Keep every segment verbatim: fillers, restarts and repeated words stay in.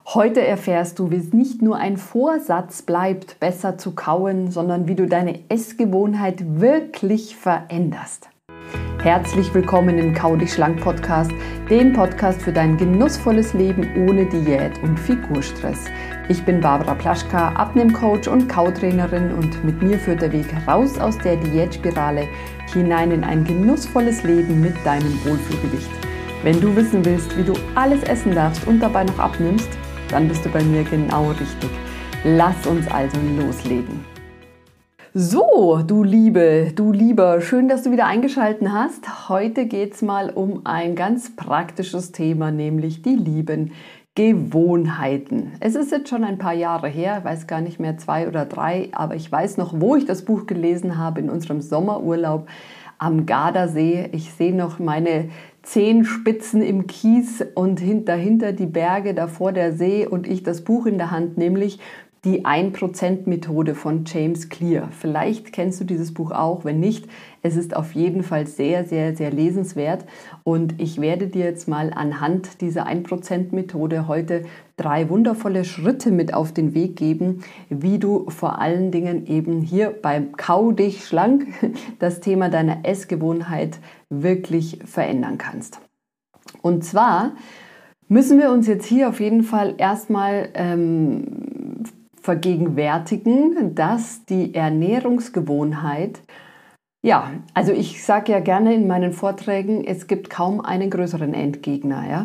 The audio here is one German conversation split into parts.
Heute erfährst du, wie es nicht nur ein Vorsatz bleibt, besser zu kauen, sondern wie du deine Essgewohnheit wirklich veränderst. Herzlich willkommen im Kau dich schlank Podcast, dem Podcast für dein genussvolles Leben ohne Diät und Figurstress. Ich bin Barbara Plaschka, Abnehmcoach und Kautrainerin und mit mir führt der Weg raus aus der Diätspirale hinein in ein genussvolles Leben mit deinem Wohlfühlgewicht. Wenn du wissen willst, wie du alles essen darfst und dabei noch abnimmst, dann bist du bei mir genau richtig. Lass uns also loslegen. So, du Liebe, du Lieber, schön, dass du wieder eingeschaltet hast. Heute geht es mal um ein ganz praktisches Thema, nämlich die lieben Gewohnheiten. Es ist jetzt schon ein paar Jahre her, ich weiß gar nicht mehr, zwei oder drei, aber ich weiß noch, wo ich das Buch gelesen habe, in unserem Sommerurlaub am Gardasee. Ich sehe noch meine Zehenspitzen im Kies und dahinter die Berge, davor der See und ich das Buch in der Hand, nämlich die ein Prozent Methode von James Clear. Vielleicht kennst du dieses Buch auch, wenn nicht, es ist auf jeden Fall sehr, sehr, sehr lesenswert und ich werde dir jetzt mal anhand dieser ein Prozent Methode heute drei wundervolle Schritte mit auf den Weg geben, wie du vor allen Dingen eben hier beim Kau dich schlank das Thema deiner Essgewohnheit wirklich verändern kannst. Und zwar müssen wir uns jetzt hier auf jeden Fall erstmal ähm, vergegenwärtigen, dass die Ernährungsgewohnheit, ja, also ich sage ja gerne in meinen Vorträgen, es gibt kaum einen größeren Endgegner, ja.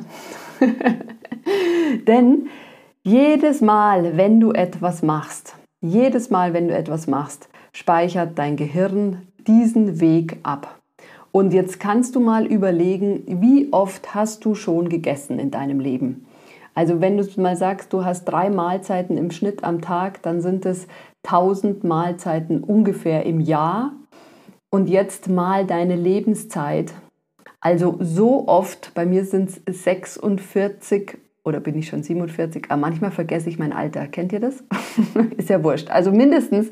Denn jedes Mal, wenn du etwas machst, jedes Mal, wenn du etwas machst, speichert dein Gehirn diesen Weg ab. Und jetzt kannst du mal überlegen, wie oft hast du schon gegessen in deinem Leben? Also wenn du mal sagst, du hast drei Mahlzeiten im Schnitt am Tag, dann sind es tausend Mahlzeiten ungefähr im Jahr. Und jetzt mal deine Lebenszeit. Also so oft, bei mir sind es sechsundvierzig oder bin ich schon siebenundvierzig, aber manchmal vergesse ich mein Alter. Kennt ihr das? Ist ja wurscht. Also mindestens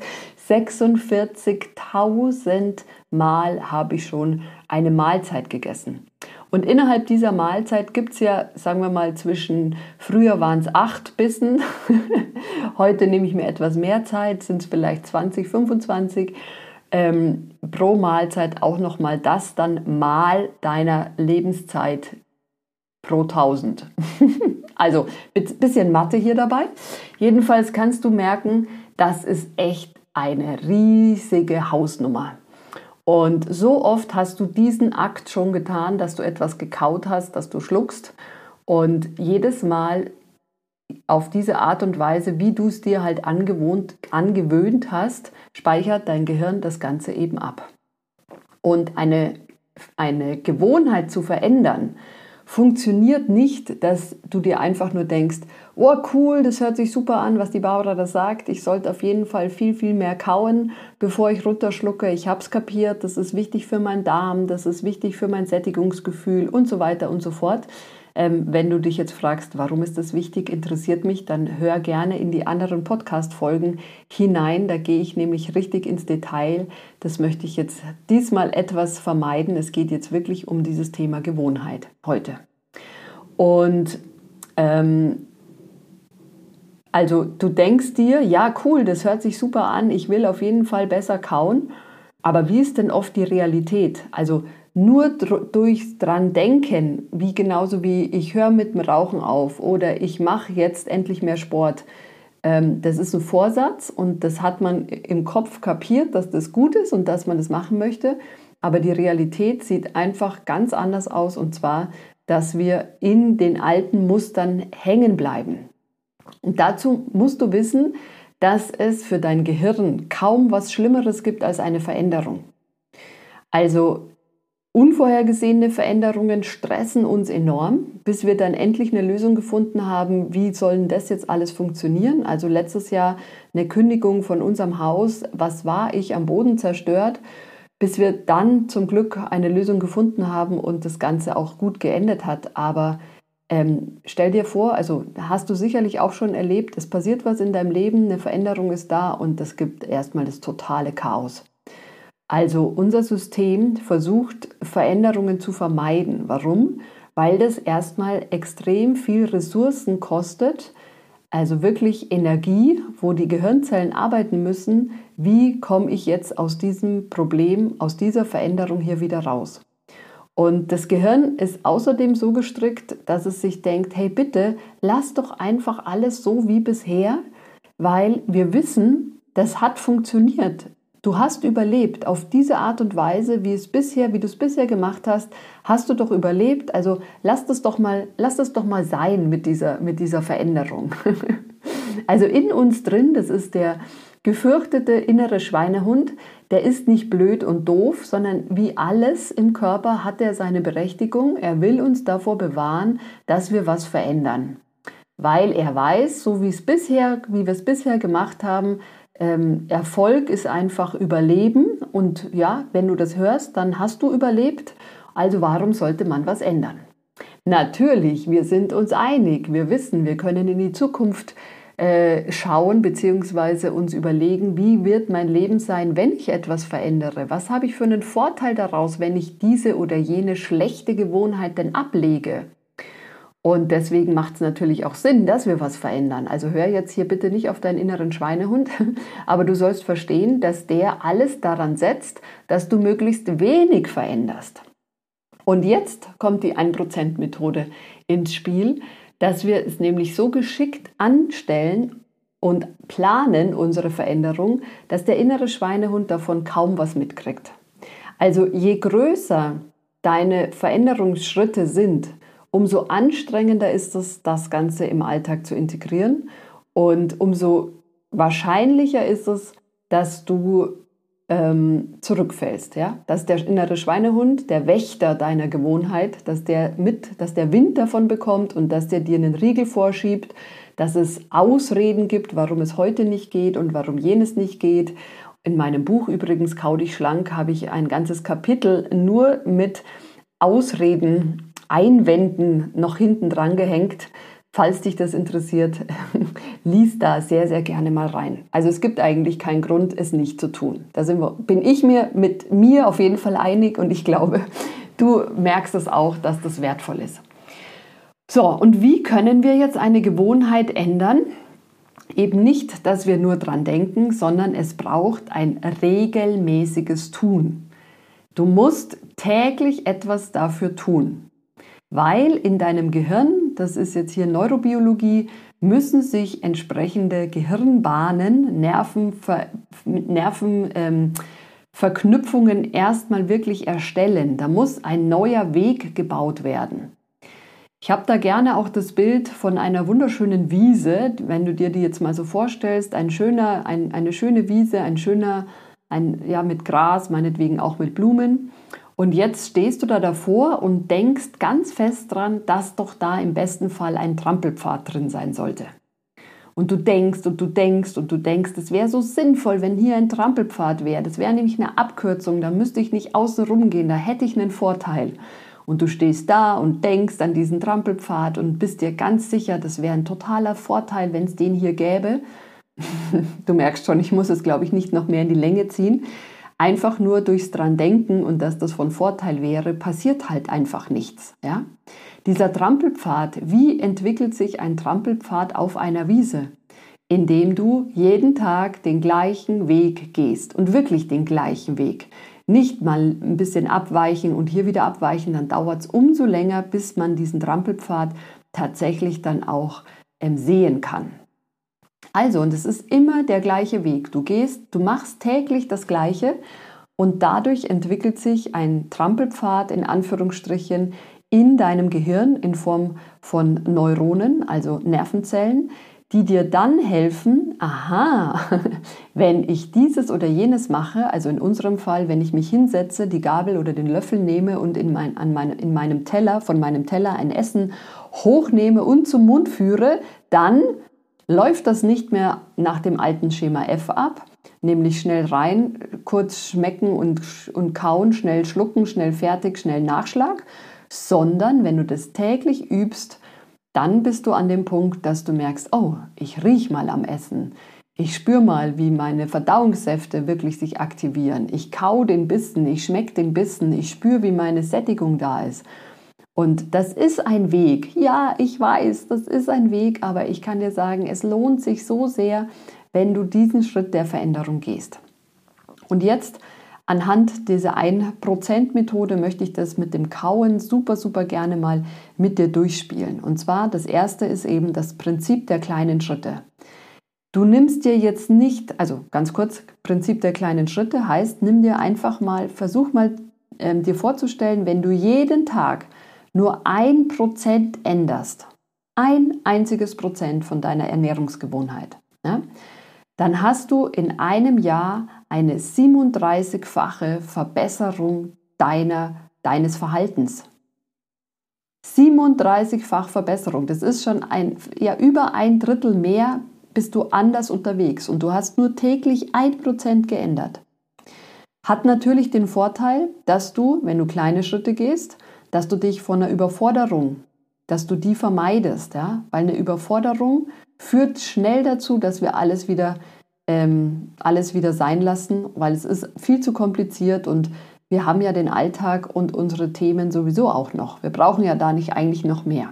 sechsundvierzigtausend Mal habe ich schon eine Mahlzeit gegessen. Und innerhalb dieser Mahlzeit gibt es ja, sagen wir mal, zwischen, früher waren es acht Bissen, heute nehme ich mir etwas mehr Zeit, sind es vielleicht zwanzig, fünfundzwanzig, ähm, pro Mahlzeit auch nochmal das dann mal deiner Lebenszeit pro tausend. Also ein bisschen Mathe hier dabei. Jedenfalls kannst du merken, das ist echt eine riesige Hausnummer. Und so oft hast du diesen Akt schon getan, dass du etwas gekaut hast, dass du schluckst. Und jedes Mal auf diese Art und Weise, wie du es dir halt angewohnt, angewöhnt hast, speichert dein Gehirn das Ganze eben ab. Und eine, eine Gewohnheit zu verändern, funktioniert nicht, dass du dir einfach nur denkst, oh cool, das hört sich super an, was die Barbara da sagt. Ich sollte auf jeden Fall viel, viel mehr kauen, bevor ich runterschlucke. Ich habe es kapiert, das ist wichtig für meinen Darm, das ist wichtig für mein Sättigungsgefühl und so weiter und so fort. Ähm, wenn du dich jetzt fragst, warum ist das wichtig, interessiert mich, dann hör gerne in die anderen Podcast-Folgen hinein. Da gehe ich nämlich richtig ins Detail. Das möchte ich jetzt diesmal etwas vermeiden. Es geht jetzt wirklich um dieses Thema Gewohnheit heute. Und ähm, also du denkst dir, ja cool, das hört sich super an, ich will auf jeden Fall besser kauen. Aber wie ist denn oft die Realität? Also nur durch dran denken, wie genauso wie ich höre mit dem Rauchen auf oder ich mache jetzt endlich mehr Sport. Ähm, das ist ein Vorsatz und das hat man im Kopf kapiert, dass das gut ist und dass man das machen möchte. Aber die Realität sieht einfach ganz anders aus und zwar, dass wir in den alten Mustern hängen bleiben. Und dazu musst du wissen, dass es für dein Gehirn kaum was Schlimmeres gibt als eine Veränderung. Also unvorhergesehene Veränderungen stressen uns enorm, bis wir dann endlich eine Lösung gefunden haben, wie soll denn das jetzt alles funktionieren. Also letztes Jahr eine Kündigung von unserem Haus, was war ich am Boden zerstört, bis wir dann zum Glück eine Lösung gefunden haben und das Ganze auch gut geendet hat. Aber ähm, stell dir vor, also hast du sicherlich auch schon erlebt, es passiert was in deinem Leben, eine Veränderung ist da und das gibt erstmal das totale Chaos. Also unser System versucht, Veränderungen zu vermeiden. Warum? Weil das erstmal extrem viel Ressourcen kostet, Also wirklich Energie, wo die Gehirnzellen arbeiten müssen, wie komme ich jetzt aus diesem Problem, aus dieser Veränderung hier wieder raus. Und das Gehirn ist außerdem so gestrickt, dass es sich denkt, hey bitte, lass doch einfach alles so wie bisher, weil wir wissen, das hat funktioniert. Du hast überlebt. Auf diese Art und Weise, wie es bisher, wie du es bisher gemacht hast, hast du doch überlebt. Also lass das doch mal, lass das doch mal sein mit dieser, mit dieser Veränderung. Also in uns drin, das ist der gefürchtete innere Schweinehund, der ist nicht blöd und doof, sondern wie alles im Körper hat er seine Berechtigung. Er will uns davor bewahren, dass wir was verändern. Weil er weiß, so wie es bisher, wie wir es bisher gemacht haben, ähm, Erfolg ist einfach Überleben. Und ja, wenn du das hörst, dann hast du überlebt. Also warum sollte man was ändern? Natürlich, wir sind uns einig. Wir wissen, wir können in die Zukunft schauen bzw. uns überlegen, wie wird mein Leben sein, wenn ich etwas verändere? Was habe ich für einen Vorteil daraus, wenn ich diese oder jene schlechte Gewohnheit denn ablege? Und deswegen macht es natürlich auch Sinn, dass wir was verändern. Also hör jetzt hier bitte nicht auf deinen inneren Schweinehund, aber du sollst verstehen, dass der alles daran setzt, dass du möglichst wenig veränderst. Und jetzt kommt die ein Prozent Methode ins Spiel, dass wir es nämlich so geschickt anstellen und planen, unsere Veränderung, dass der innere Schweinehund davon kaum was mitkriegt. Also je größer deine Veränderungsschritte sind, umso anstrengender ist es, das Ganze im Alltag zu integrieren und umso wahrscheinlicher ist es, dass du ähm, zurückfällst, ja? Dass der innere Schweinehund, der Wächter deiner Gewohnheit, dass der mit, dass der Wind davon bekommt und dass der dir einen Riegel vorschiebt, dass es Ausreden gibt, warum es heute nicht geht und warum jenes nicht geht. In meinem Buch übrigens Kau dich schlank habe ich ein ganzes Kapitel nur mit Ausreden, Einwänden noch hinten dran gehängt. Falls dich das interessiert, lies da sehr, sehr gerne mal rein. Also es gibt eigentlich keinen Grund, es nicht zu tun. Da sind wir, bin ich mir mit mir auf jeden Fall einig und ich glaube, du merkst es auch, dass das wertvoll ist. So, und wie können wir jetzt eine Gewohnheit ändern? Eben nicht, dass wir nur dran denken, sondern es braucht ein regelmäßiges Tun. Du musst täglich etwas dafür tun. Weil in deinem Gehirn, das ist jetzt hier Neurobiologie, müssen sich entsprechende Gehirnbahnen, Nervenver Nervenverknüpfungen ähm, erstmal wirklich erstellen. Da muss ein neuer Weg gebaut werden. Ich habe da gerne auch das Bild von einer wunderschönen Wiese, wenn du dir die jetzt mal so vorstellst, ein schöner, ein, eine schöne Wiese, ein schöner, ein, ja, mit Gras, meinetwegen auch mit Blumen. Und jetzt stehst du da davor und denkst ganz fest dran, dass doch da im besten Fall ein Trampelpfad drin sein sollte. Und du denkst und du denkst und du denkst, es wäre so sinnvoll, wenn hier ein Trampelpfad wäre. Das wäre nämlich eine Abkürzung, da müsste ich nicht außen rumgehen, da hätte ich einen Vorteil. Und du stehst da und denkst an diesen Trampelpfad und bist dir ganz sicher, das wäre ein totaler Vorteil, wenn es den hier gäbe. Du merkst schon, ich muss es, glaube ich, nicht noch mehr in die Länge ziehen. Einfach nur durchs dran denken und dass das von Vorteil wäre, passiert halt einfach nichts. Ja? Dieser Trampelpfad, wie entwickelt sich ein Trampelpfad auf einer Wiese? Indem du jeden Tag den gleichen Weg gehst und wirklich den gleichen Weg. Nicht mal ein bisschen abweichen und hier wieder abweichen, dann dauert es umso länger, bis man diesen Trampelpfad tatsächlich dann auch ähm, sehen kann. Also, und es ist immer der gleiche Weg. Du gehst, du machst täglich das Gleiche und dadurch entwickelt sich ein Trampelpfad in Anführungsstrichen in deinem Gehirn in Form von Neuronen, also Nervenzellen, die dir dann helfen, aha, wenn ich dieses oder jenes mache, also in unserem Fall, wenn ich mich hinsetze, die Gabel oder den Löffel nehme und in, mein, an meine, in meinem Teller, von meinem Teller ein Essen hochnehme und zum Mund führe, dann läuft das nicht mehr nach dem alten Schema F ab, nämlich schnell rein, kurz schmecken und, und kauen, schnell schlucken, schnell fertig, schnell Nachschlag, sondern wenn du das täglich übst, dann bist du an dem Punkt, dass du merkst, oh, ich riech mal am Essen, ich spüre mal, wie meine Verdauungssäfte wirklich sich aktivieren, ich kau den Bissen, ich schmecke den Bissen, ich spüre, wie meine Sättigung da ist. Und das ist ein Weg. Ja, ich weiß, das ist ein Weg, aber ich kann dir sagen, es lohnt sich so sehr, wenn du diesen Schritt der Veränderung gehst. Und jetzt anhand dieser ein Prozent Methode möchte ich das mit dem Kauen super, super gerne mal mit dir durchspielen. Und zwar, das erste ist eben das Prinzip der kleinen Schritte. Du nimmst dir jetzt nicht, also ganz kurz, Prinzip der kleinen Schritte heißt, nimm dir einfach mal, versuch mal ähm, dir vorzustellen, wenn du jeden Tag nur ein Prozent änderst, ein einziges Prozent von deiner Ernährungsgewohnheit, ja, dann hast du in einem Jahr eine siebenunddreißigfache Verbesserung deiner, deines Verhaltens. siebenunddreißigfach Verbesserung, das ist schon ein, ja, über ein Drittel mehr bist du anders unterwegs und du hast nur täglich ein Prozent geändert. Hat natürlich den Vorteil, dass du, wenn du kleine Schritte gehst, dass du dich von einer Überforderung, dass du die vermeidest, ja? Weil eine Überforderung führt schnell dazu, dass wir alles wieder, ähm, alles wieder sein lassen, weil es ist viel zu kompliziert und wir haben ja den Alltag und unsere Themen sowieso auch noch. Wir brauchen ja da nicht eigentlich noch mehr.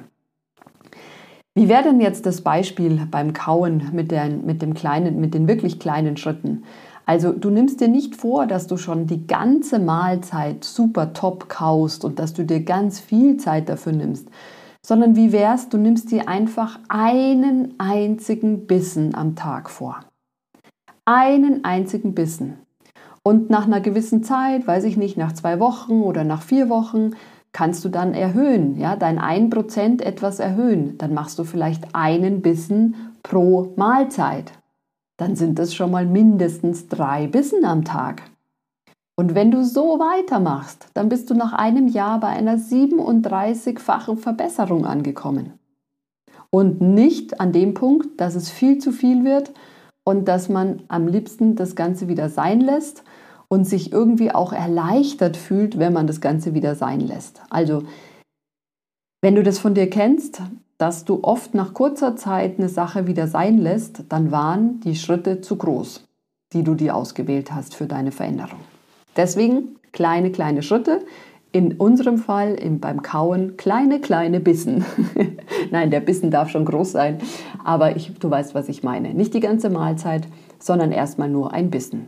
Wie wäre denn jetzt das Beispiel beim Kauen mit, der, mit, dem kleinen, mit den wirklich kleinen Schritten? Also du nimmst dir nicht vor, dass du schon die ganze Mahlzeit super top kaust und dass du dir ganz viel Zeit dafür nimmst, sondern wie wär's, du nimmst dir einfach einen einzigen Bissen am Tag vor. Einen einzigen Bissen. Und nach einer gewissen Zeit, weiß ich nicht, nach zwei Wochen oder nach vier Wochen, kannst du dann erhöhen, ja, dein ein Prozent etwas erhöhen. Dann machst du vielleicht einen Bissen pro Mahlzeit. Dann sind es schon mal mindestens drei Bissen am Tag. Und wenn du so weitermachst, dann bist du nach einem Jahr bei einer siebenunddreißigfachen Verbesserung angekommen. Und nicht an dem Punkt, dass es viel zu viel wird und dass man am liebsten das Ganze wieder sein lässt und sich irgendwie auch erleichtert fühlt, wenn man das Ganze wieder sein lässt. Also, wenn du das von dir kennst, dass du oft nach kurzer Zeit eine Sache wieder sein lässt, dann waren die Schritte zu groß, die du dir ausgewählt hast für deine Veränderung. Deswegen kleine, kleine Schritte. In unserem Fall im, beim Kauen kleine, kleine Bissen. Nein, der Bissen darf schon groß sein, aber ich, du weißt, was ich meine. Nicht die ganze Mahlzeit, sondern erstmal nur ein Bissen.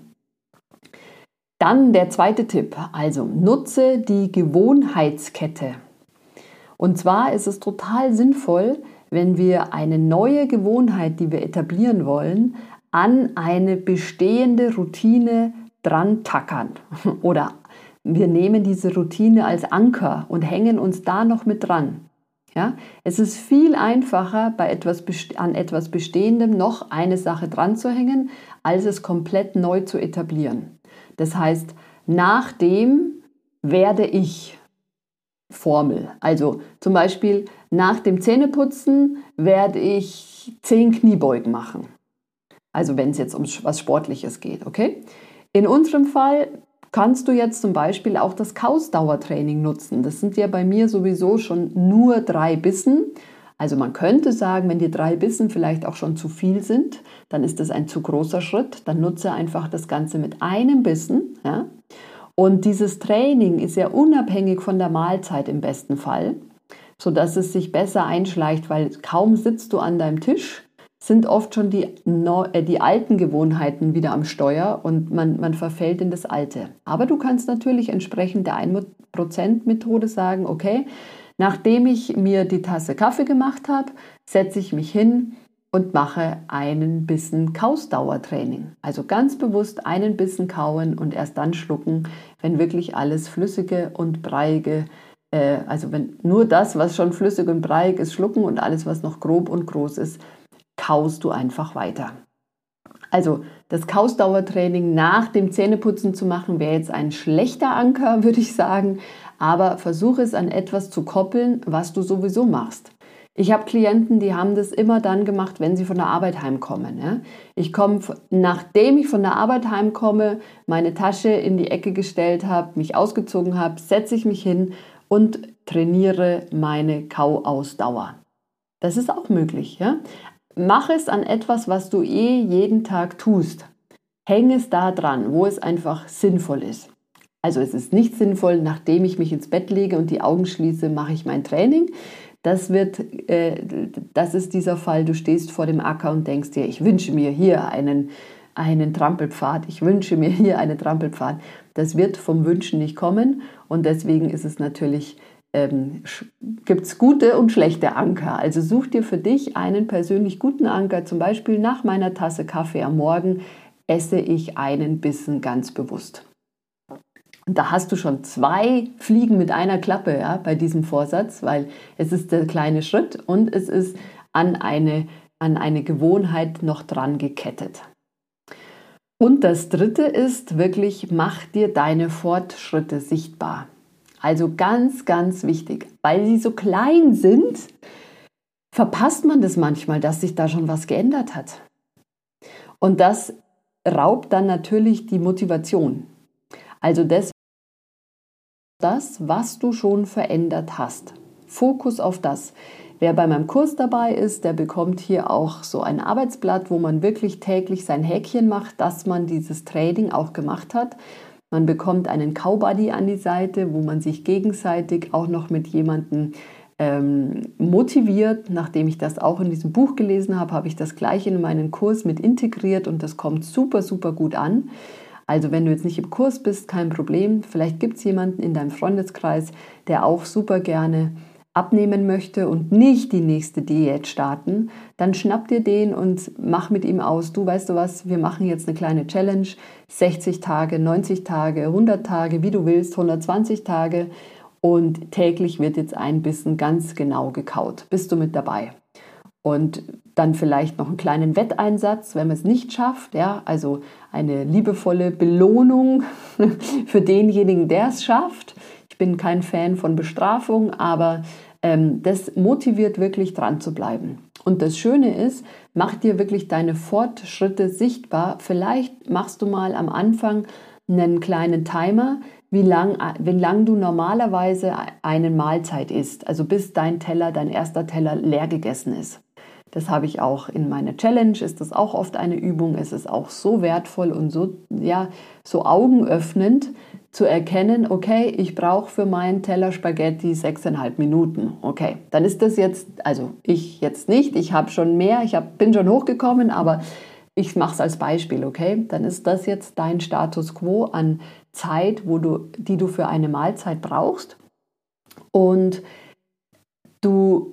Dann der zweite Tipp, also nutze die Gewohnheitskette. Und zwar ist es total sinnvoll, wenn wir eine neue Gewohnheit, die wir etablieren wollen, an eine bestehende Routine dran tackern. Oder wir nehmen diese Routine als Anker und hängen uns da noch mit dran. Ja? Es ist viel einfacher, bei etwas, an etwas Bestehendem noch eine Sache dran zu hängen, als es komplett neu zu etablieren. Das heißt, nachdem werde ich Formel. Also zum Beispiel nach dem Zähneputzen werde ich zehn Kniebeugen machen. Also wenn es jetzt um was Sportliches geht, okay? In unserem Fall kannst du jetzt zum Beispiel auch das Kausdauertraining nutzen. Das sind ja bei mir sowieso schon nur drei Bissen. Also man könnte sagen, wenn die drei Bissen vielleicht auch schon zu viel sind, dann ist das ein zu großer Schritt. Dann nutze einfach das Ganze mit einem Bissen. Ja? Und dieses Training ist ja unabhängig von der Mahlzeit im besten Fall, sodass es sich besser einschleicht, weil kaum sitzt du an deinem Tisch, sind oft schon die, die alten Gewohnheiten wieder am Steuer und man, man verfällt in das Alte. Aber du kannst natürlich entsprechend der ein Prozent Methode sagen, okay, nachdem ich mir die Tasse Kaffee gemacht habe, setze ich mich hin und mache einen Bissen Kausdauertraining. Also ganz bewusst einen Bissen kauen und erst dann schlucken, wenn wirklich alles Flüssige und Breiige, äh, also wenn nur das, was schon flüssig und breiig ist, schlucken und alles, was noch grob und groß ist, kaust du einfach weiter. Also das Kausdauertraining nach dem Zähneputzen zu machen, wäre jetzt ein schlechter Anker, würde ich sagen, aber versuche es an etwas zu koppeln, was du sowieso machst. Ich habe Klienten, die haben das immer dann gemacht, wenn sie von der Arbeit heimkommen. Ja? Ich komme, nachdem ich von der Arbeit heimkomme, meine Tasche in die Ecke gestellt habe, mich ausgezogen habe, setze ich mich hin und trainiere meine Kauausdauer. Das ist auch möglich. Ja? Mach es an etwas, was du eh jeden Tag tust. Häng es da dran, wo es einfach sinnvoll ist. Also es ist nicht sinnvoll, nachdem ich mich ins Bett lege und die Augen schließe, mache ich mein Training. Das wird, äh, das ist dieser Fall, du stehst vor dem Acker und denkst dir, ich wünsche mir hier einen, einen Trampelpfad, ich wünsche mir hier einen Trampelpfad. Das wird vom Wünschen nicht kommen und deswegen ist es natürlich, ähm, gibt es gute und schlechte Anker. Also such dir für dich einen persönlich guten Anker, zum Beispiel nach meiner Tasse Kaffee am Morgen esse ich einen Bissen ganz bewusst. Und da hast du schon zwei Fliegen mit einer Klappe, ja, bei diesem Vorsatz, weil es ist der kleine Schritt und es ist an eine, an eine Gewohnheit noch dran gekettet. Und das dritte ist wirklich, mach dir deine Fortschritte sichtbar. Also ganz, ganz wichtig, weil sie so klein sind, verpasst man das manchmal, dass sich da schon was geändert hat. Und das raubt dann natürlich die Motivation. Also das, das, was du schon verändert hast. Fokus auf das. Wer bei meinem Kurs dabei ist, der bekommt hier auch so ein Arbeitsblatt, wo man wirklich täglich sein Häkchen macht, dass man dieses Training auch gemacht hat. Man bekommt einen Cowbuddy an die Seite, wo man sich gegenseitig auch noch mit jemandem ähm, motiviert. Nachdem ich das auch in diesem Buch gelesen habe, habe ich das gleich in meinen Kurs mit integriert und das kommt super, super gut an. Also wenn du jetzt nicht im Kurs bist, kein Problem. Vielleicht gibt es jemanden in deinem Freundeskreis, der auch super gerne abnehmen möchte und nicht die nächste Diät starten, dann schnapp dir den und mach mit ihm aus. Du, weißt du was, wir machen jetzt eine kleine Challenge, sechzig Tage, neunzig Tage, hundert Tage, wie du willst, hundertzwanzig Tage und täglich wird jetzt ein Bissen ganz genau gekaut. Bist du mit dabei? Und dann vielleicht noch einen kleinen Wetteinsatz, wenn man es nicht schafft, ja, also eine liebevolle Belohnung für denjenigen, der es schafft. Ich bin kein Fan von Bestrafung, aber ähm, das motiviert wirklich dran zu bleiben. Und das Schöne ist, mach dir wirklich deine Fortschritte sichtbar. Vielleicht machst du mal am Anfang einen kleinen Timer, wie lang, wie lang du normalerweise eine Mahlzeit isst. Also bis dein Teller, dein erster Teller leer gegessen ist. Das habe ich auch in meiner Challenge, ist das auch oft eine Übung. Es ist auch so wertvoll und so, ja, so augenöffnend zu erkennen, okay, ich brauche für meinen Teller Spaghetti sechseinhalb Minuten. Okay, dann ist das jetzt, also ich jetzt nicht, ich habe schon mehr, ich hab, bin schon hochgekommen, aber ich mache es als Beispiel, okay? Dann ist das jetzt dein Status quo an Zeit, wo du, die du für eine Mahlzeit brauchst. Und du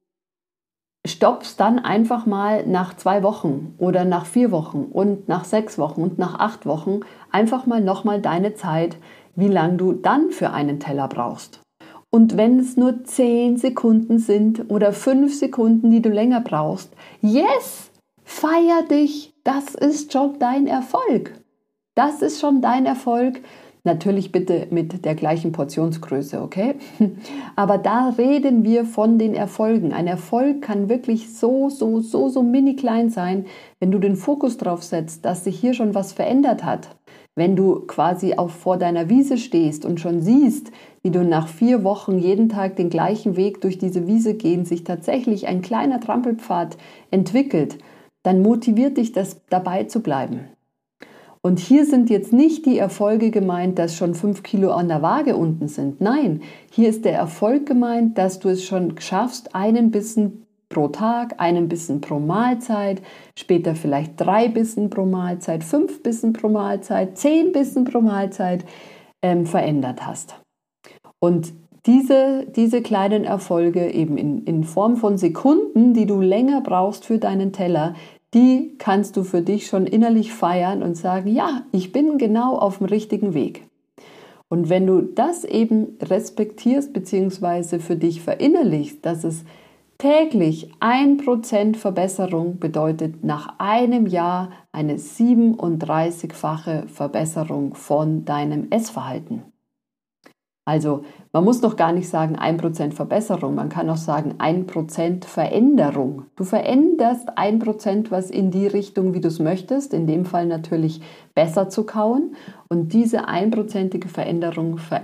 stoppst dann einfach mal nach zwei Wochen oder nach vier Wochen und nach sechs Wochen und nach acht Wochen einfach mal nochmal deine Zeit, wie lange du dann für einen Teller brauchst. Und wenn es nur zehn Sekunden sind oder fünf Sekunden, die du länger brauchst, yes, feier dich, das ist schon dein Erfolg. Das ist schon dein Erfolg. Natürlich bitte mit der gleichen Portionsgröße, okay? Aber da reden wir von den Erfolgen. Ein Erfolg kann wirklich so, so, so, so mini klein sein, wenn du den Fokus drauf setzt, dass sich hier schon was verändert hat. Wenn du quasi auch vor deiner Wiese stehst und schon siehst, wie du nach vier Wochen jeden Tag den gleichen Weg durch diese Wiese gehen, sich tatsächlich ein kleiner Trampelpfad entwickelt, dann motiviert dich das, dabei zu bleiben. Und hier sind jetzt nicht die Erfolge gemeint, dass schon fünf Kilo an der Waage unten sind. Nein, hier ist der Erfolg gemeint, dass du es schon schaffst, einen Bissen pro Tag, einen Bissen pro Mahlzeit, später vielleicht drei Bissen pro Mahlzeit, fünf Bissen pro Mahlzeit, zehn Bissen pro Mahlzeit ähm, verändert hast. Und diese, diese kleinen Erfolge eben in, in Form von Sekunden, die du länger brauchst für deinen Teller, die kannst du für dich schon innerlich feiern und sagen, ja, ich bin genau auf dem richtigen Weg. Und wenn du das eben respektierst bzw. für dich verinnerlichst, dass es täglich ein Prozent Verbesserung bedeutet, nach einem Jahr eine siebenunddreißigfache Verbesserung von deinem Essverhalten. Also man muss noch gar nicht sagen ein Prozent Verbesserung, man kann auch sagen ein Prozent Veränderung. Du veränderst ein Prozent was in die Richtung, wie du es möchtest, in dem Fall natürlich besser zu kauen. Und diese einprozentige Veränderung ver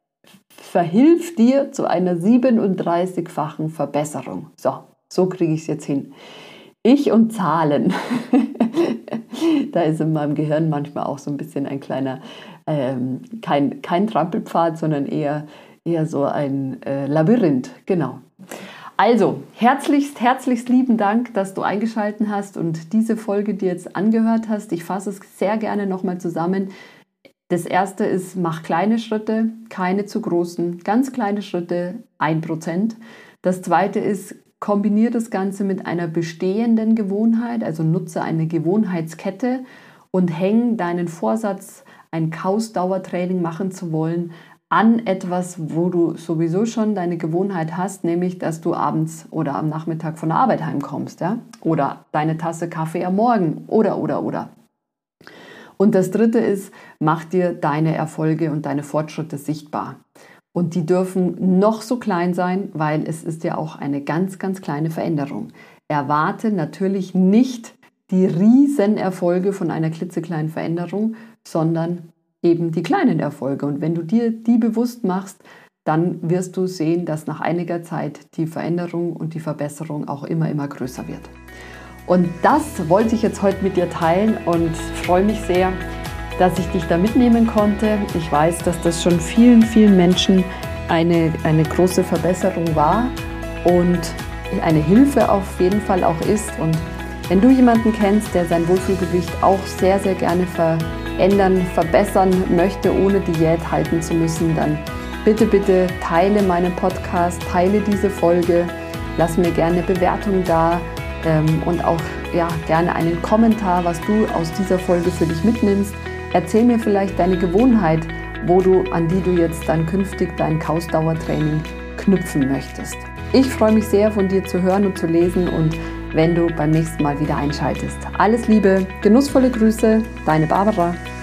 verhilft dir zu einer siebenunddreißigfachen Verbesserung. So, so kriege ich es jetzt hin. Ich und Zahlen. Da ist in meinem Gehirn manchmal auch so ein bisschen ein kleiner, ähm, kein, kein Trampelpfad, sondern eher, eher so ein äh, Labyrinth. Genau. Also, herzlichst, herzlichst lieben Dank, dass du eingeschaltet hast und diese Folge dir jetzt angehört hast. Ich fasse es sehr gerne nochmal zusammen. Das erste ist, mach kleine Schritte, keine zu großen, ganz kleine Schritte, ein Prozent. Das zweite ist, kombiniere das Ganze mit einer bestehenden Gewohnheit, also nutze eine Gewohnheitskette und häng deinen Vorsatz, ein Kausdauertraining machen zu wollen, an etwas, wo du sowieso schon deine Gewohnheit hast, nämlich, dass du abends oder am Nachmittag von der Arbeit heimkommst, ja? Oder deine Tasse Kaffee am Morgen oder, oder, oder. Und das dritte ist, mach dir deine Erfolge und deine Fortschritte sichtbar. Und die dürfen noch so klein sein, weil es ist ja auch eine ganz, ganz kleine Veränderung. Erwarte natürlich nicht die Riesenerfolge von einer klitzekleinen Veränderung, sondern eben die kleinen Erfolge. Und wenn du dir die bewusst machst, dann wirst du sehen, dass nach einiger Zeit die Veränderung und die Verbesserung auch immer, immer größer wird. Und das wollte ich jetzt heute mit dir teilen und freue mich sehr, dass ich dich da mitnehmen konnte. Ich weiß, dass das schon vielen, vielen Menschen eine, eine große Verbesserung war und eine Hilfe auf jeden Fall auch ist. Und wenn du jemanden kennst, der sein Wohlfühlgewicht auch sehr, sehr gerne verändern, verbessern möchte, ohne Diät halten zu müssen, dann bitte, bitte teile meinen Podcast, teile diese Folge, lass mir gerne eine Bewertung da ähm, und auch ja, gerne einen Kommentar, was du aus dieser Folge für dich mitnimmst. Erzähl mir vielleicht deine Gewohnheit, wo du, an die du jetzt dann künftig dein Kausdauertraining knüpfen möchtest. Ich freue mich sehr, von dir zu hören und zu lesen und wenn du beim nächsten Mal wieder einschaltest. Alles Liebe, genussvolle Grüße, deine Barbara.